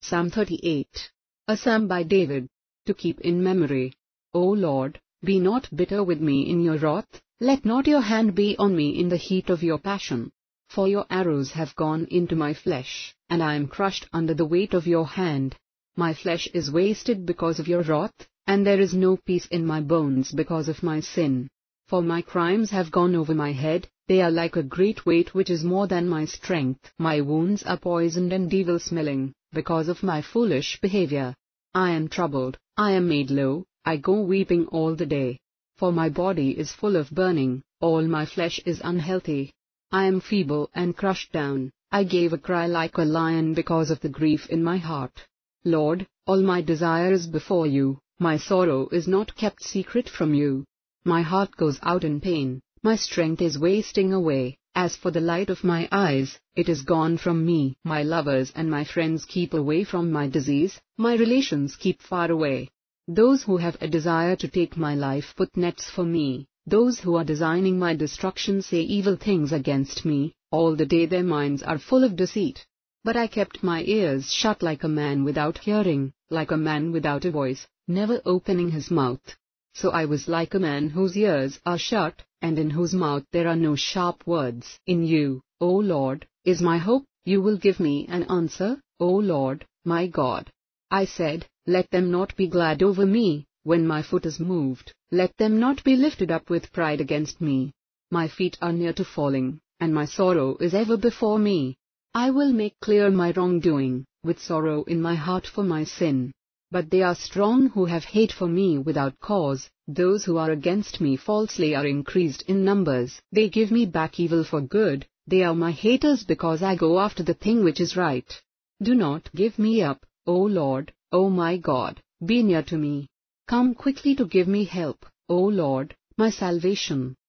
Psalm 38. A Psalm by David, to keep in memory. O Lord, be not bitter with me in your wrath, let not your hand be on me in the heat of your passion. For your arrows have gone into my flesh, and I am crushed under the weight of your hand. My flesh is wasted because of your wrath, and there is no peace in my bones because of my sin. For my crimes have gone over my head, they are like a great weight which is more than my strength. My wounds are poisoned and evil-smelling, because of my foolish behavior. I am troubled, I am made low, I go weeping all the day. For my body is full of burning, all my flesh is unhealthy. I am feeble and crushed down, I gave a cry like a lion because of the grief in my heart. Lord, all my desire is before you, my sorrow is not kept secret from you. My heart goes out in pain, my strength is wasting away, as for the light of my eyes, it is gone from me. My lovers and my friends keep away from my disease, my relations keep far away. Those who have a desire to take my life put nets for me, those who are designing my destruction say evil things against me, all the day their minds are full of deceit. But I kept my ears shut like a man without hearing, like a man without a voice, never opening his mouth. So I was like a man whose ears are shut, and in whose mouth there are no sharp words. In you, O Lord, is my hope, you will give me an answer, O Lord, my God. I said, let them not be glad over me, when my foot is moved, let them not be lifted up with pride against me. My feet are near to falling, and my sorrow is ever before me. I will make clear my wrongdoing, with sorrow in my heart for my sin. But they are strong who have hate for me without cause, those who are against me falsely are increased in numbers. They give me back evil for good, they are my haters because I go after the thing which is right. Do not give me up, O Lord, O my God, be near to me. Come quickly to give me help, O Lord, my salvation.